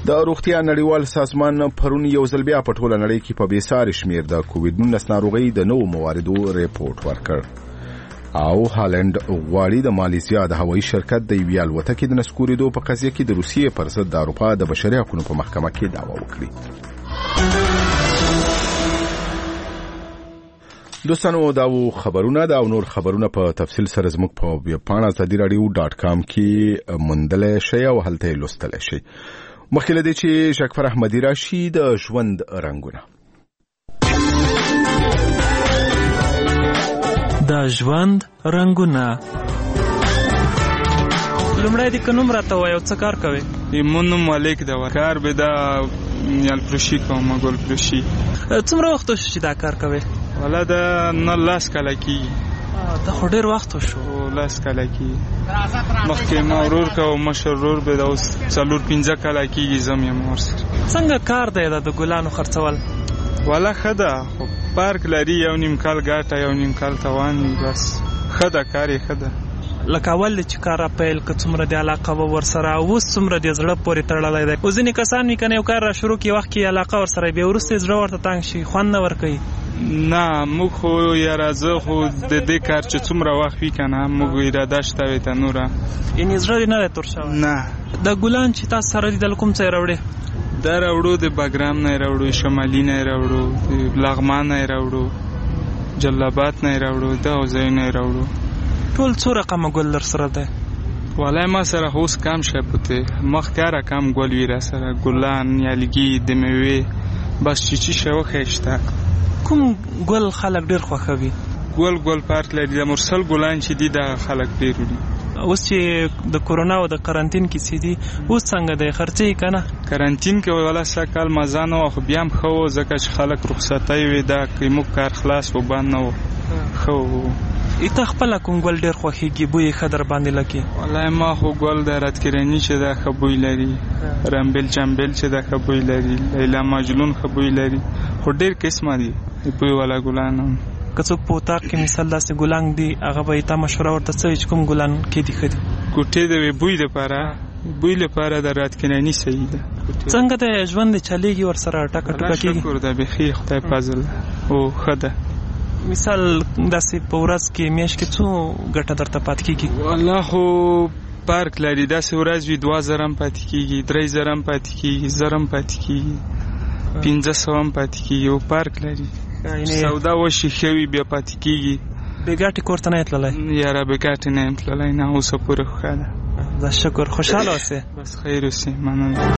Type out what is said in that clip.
د روغتیا نړیوال سازمان پرون یو ځل بیا په ټوله نړۍ کې په بېساري شمېر د کووډ-19 ناروغۍ د نوو مواردو ریپورټ ورکړ او هالند غواړي د مالیزیا د هوایي شرکت د یوې الوتکې د نسکورېدو په قضیه کې د روسیې پر ضد د اروپا د بشري حقونو په محکمه کې دعوه وکړي. دوستانو دا و خبرونه دا او نور خبرونه په تفصیل سره زموږ په ویبپاڼه azadiradio.com کې موندلی شئ او هلته یې لوستلی شئ. مخکې له دې چې شکفر احمدي راشي د ژوند رنګونه. د ژوند رنګونه. لومړی دې که نوم راته وایه او څه کار کوې؟ مون نوم مالک ده، کار به دا یالفروشي کوم، ګلفروشي. څومره وخت وشو چې دا کار کوې؟ والا دا نه 10 کاله کېږي. دا خو ډېر وخت وشو. 10 کاله کېږي. مخکې ما ورور کوه، مشر ورور به دا اوس 4-5 کاله کېږي زم یم ورسره. څنګه کار دی دا د ګلانو خرڅول؟ والا ښه ده، خو پارک لري، 1.5 کال ګاټه 1.5 کال تاوان وي، بس ښه ده، کار یې ښه ده. لکه اول چې کار پیل که څومره د علاقه به ورسره، اوس څومره د زړه پورې تړلی دی؟ اوس ځینې کسان وي که نه یو کار را شروع کړي وخت کې علاقه ورسره بیا وروسته زړه ورته تنګ شي، خوند نه ورکوي. نه موږ خو یاره زه خو د دې کار چې څومره وخت وي که نه موږ اراده شته وې ته نوره. یعنې زړه دې نه دی تور شوی؟ نه. د ګلان چې تاسو سره دي د کوم څه یې راوړې؟ دا راوړو د بګرام نه یې راوړو، شمالي نه یې راوړو، د لغمان نه یې راوړو، جلابات نه یې راوړو، دغو ځایونه یې راوړو. ټول څو رقمه ګل در سره دی؟ والله ما سره خو اوس کم شی پته، مخکاره کم ګل وي را سره، ګلان، نیالګي، د میوې، بس چې شی وښی شته. کوم ګل خلک ډېر خوښوي؟ ګل پارک لري، د مرسل ګلان چې دي دا خلک ډېر وړي. اوس چې د کورونا او د قرنطین کې چې دي اوس څنګه دی، خرڅوي که نه؟ قرنطین کې والا سږ کال مزه نه وه، خو بیا هم ښه و ځکه چې خلک رخصتۍ وې، دا که موږ کار خلاص و بند نه و، ښه و. ته خپله کوم ګل ډېر خوښېږي، بوی یې ښه در باندې لګي؟ والله ما خو ګل د راتکرني چې دا ښه بوی لري، رمبل چمبل چې دا ښه بوی لري، لیلا مجنون ښه بوی لري، خو ډېر قسمه دي بوی والا ګلان هم. که څوک په اتاق کې مثال داسې ګلان دي هغه به یې تا مشوره ورته څه وي چې کوم ګلان کې دي ښه دي؟ ګوټې د بوی لپاره د راتکرني صحیح ده. څنګه د ژوند چلیږي ورسره ټکه ټوکه کېږي؟ شکر ده، بیخي خدای فضل او ښه ده. مثال داسې په ورځ کې میاشت کې څو ګټه درته پاتې کېږي؟ والله خو پارک لري، داسې ورځ وي 2000 هم پاتې کېږي، 3000 هم پاتې کېږي، 1000 هم پاتې کېږي، 1500 هم پاتې کېږي. او پارک لري سودا وشي ښه وي بیا پاتې کېږي. بې ګټې کور ته نه یې تللی؟ یاره بې ګټې نه یم تللی، نه اوسه پورې ښه ده. شکر، خوشحاله اوسې. بس خیر اوسې، مننه.